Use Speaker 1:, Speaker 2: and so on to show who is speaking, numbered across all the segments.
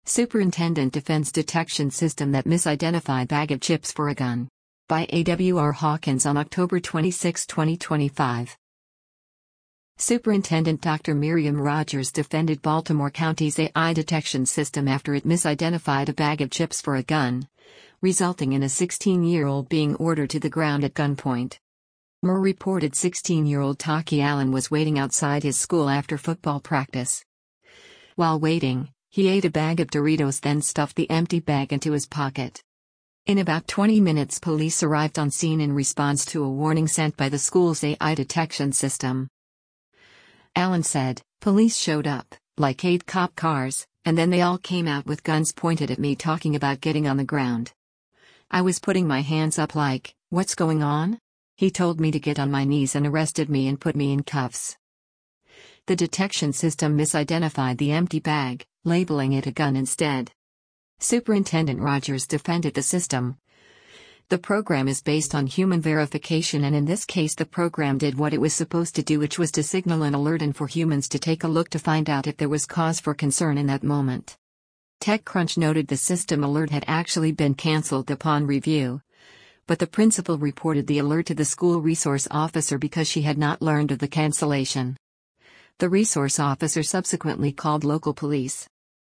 Speaker 1: Superintendent Defense Detection System that misidentified bag of chips for a gun. By A.W.R. Hawkins on October 26, 2025. Superintendent Dr. Miriam Rogers defended Baltimore County's AI detection system after it misidentified a bag of chips for a gun, resulting in a 16-year-old being ordered to the ground at gunpoint. Moore reported 16-year-old Taki Allen was waiting outside his school after football practice. While waiting, he ate a bag of Doritos, then stuffed the empty bag into his pocket. In about 20 minutes, police arrived on scene in response to a warning sent by the school's AI detection system. Allen said, "Police showed up, like 8 cop cars, and then they all came out with guns pointed at me talking about getting on the ground. I was putting my hands up like, what's going on? He told me to get on my knees and arrested me and put me in cuffs." The detection system misidentified the empty bag, labeling it a gun instead. Superintendent Rogers defended the system. "The program is based on human verification, and in this case the program did what it was supposed to do, which was to signal an alert and for humans to take a look to find out if there was cause for concern in that moment." TechCrunch noted the system alert had actually been cancelled upon review, but the principal reported the alert to the school resource officer because she had not learned of the cancellation. The resource officer subsequently called local police.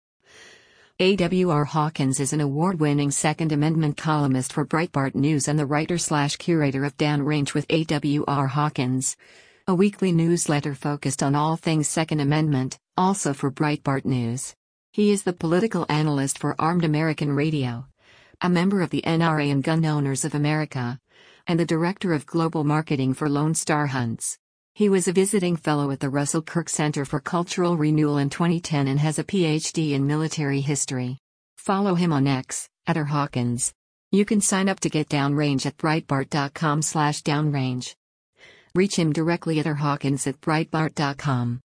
Speaker 1: A.W.R. Hawkins is an award-winning Second Amendment columnist for Breitbart News and the writer/curator of Downrange with A.W.R. Hawkins, a weekly newsletter focused on all things Second Amendment, also for Breitbart News. He is the political analyst for Armed American Radio, a member of the NRA and Gun Owners of America, and the director of global marketing for Lone Star Hunts. He was a visiting fellow at the Russell Kirk Center for Cultural Renewal in 2010 and has a PhD in military history. Follow him on X, @RHawkins. You can sign up to get Downrange at Breitbart.com/downrange. Reach him directly at RHawkins@Breitbart.com.